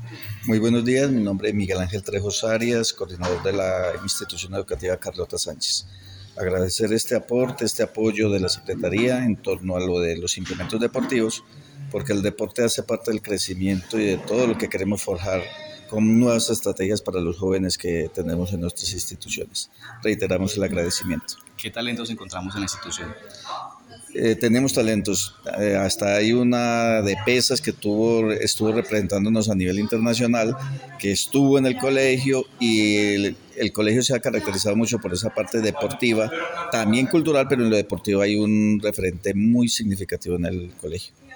Muy buenos días, mi nombre es Miguel Ángel Trejos Arias, coordinador de la institución educativa Carlota Sánchez. Agradecer este aporte, este apoyo de la Secretaría en torno a lo de los implementos deportivos, porque el deporte hace parte del crecimiento y de todo lo que queremos forjar con nuevas estrategias para los jóvenes que tenemos en nuestras instituciones. Reiteramos el agradecimiento. ¿Qué talentos encontramos en la institución? Tenemos talentos, hasta hay una de pesas que estuvo representándonos a nivel internacional, que estuvo en el colegio y el colegio se ha caracterizado mucho por esa parte deportiva, también cultural, pero en lo deportivo hay un referente muy significativo en el colegio.